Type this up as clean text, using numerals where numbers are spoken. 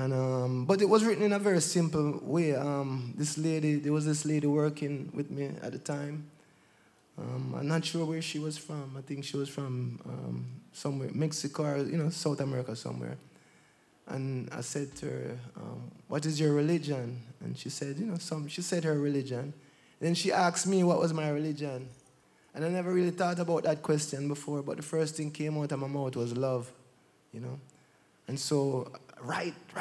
And but it was written in a very simple way. There was this lady working with me at the time. I'm not sure where she was from. I think she was from somewhere, Mexico or, South America somewhere. And I said to her, what is your religion? And she said, she said her religion. Then she asked me what was my religion. And I never really thought about that question before, but the first thing came out of my mouth was love, you know. And so right